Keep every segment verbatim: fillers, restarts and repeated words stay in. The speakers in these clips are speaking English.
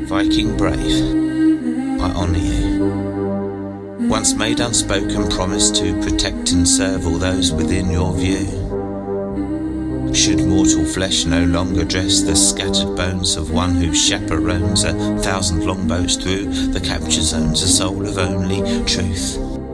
Viking brave, I honour you. Once made unspoken promise to protect and serve all those within your view. Should mortal flesh no longer dress the scattered bones of one who chaperones a thousand longboats through the capture zones, a soul of only truth.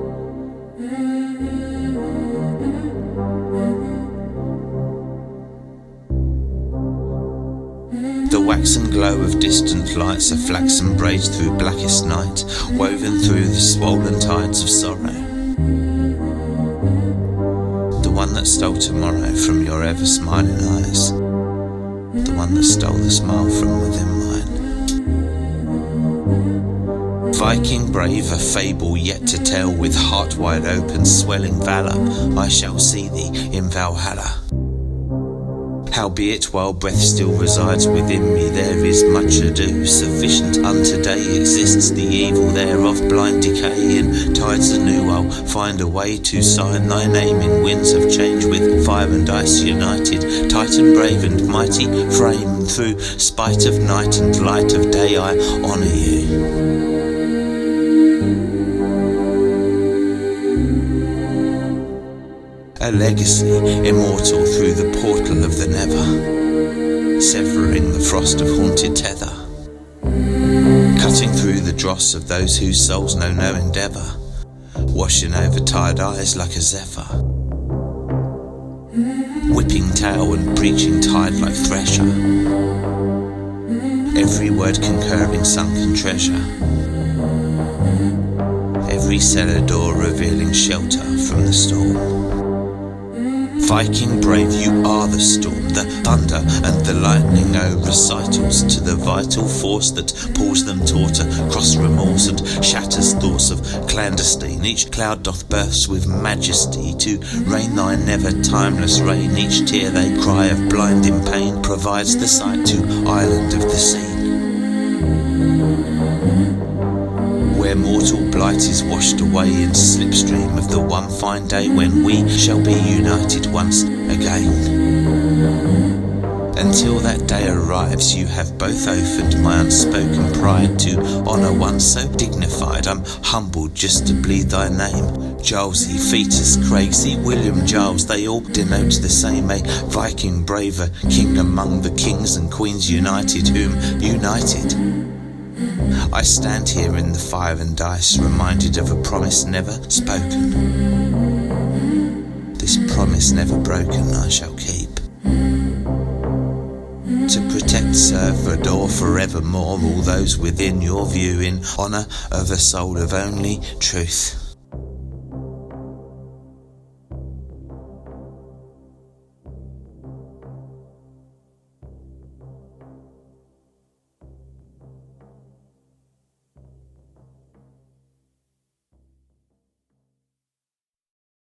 The waxen glow of distant lights, a flaxen braids through blackest night, woven through the swollen tides of sorrow. The one that stole tomorrow from your ever-smiling eyes, the one that stole the smile from within mine. Viking brave, a fable yet to tell, with heart wide open, swelling valour, I shall see thee in Valhalla. Howbeit, while breath still resides within me, there is much ado. Sufficient unto day exists the evil thereof, blind decay in tides anew. I'll find a way to sign thy name in winds of change, with fire and ice united, Titan brave and mighty, frame through spite of night and light of day. I honour you. A legacy, immortal through the portal of the never, severing the frost of haunted tether, cutting through the dross of those whose souls know no endeavour, washing over tired eyes like a zephyr, whipping tail and preaching tide like thresher, every word concurring sunken treasure, every cellar door revealing shelter from the storm. Viking brave, you are the storm, the thunder and the lightning, oh recitals to the vital force that pulls them taut across remorse and shatters thoughts of clandestine. Each cloud doth burst with majesty to rain thy never timeless rain. Each tear they cry of blinding pain provides the sight to island of the scene, where mortal blight is washed away in slipstream of the one fine day when we shall be united once again. Until that day arrives, you have both opened my unspoken pride to honour one so dignified. I'm humbled just to bleed thy name. Gilesy, Fetus, Craigsy, William Giles, they all denote the same, a Viking brave, a king among the kings and queens united, whom united I stand here in the fire and ice, reminded of a promise never spoken. This promise never broken I shall keep, to protect, serve, adore forevermore all those within your view, in honour of a soul of only truth.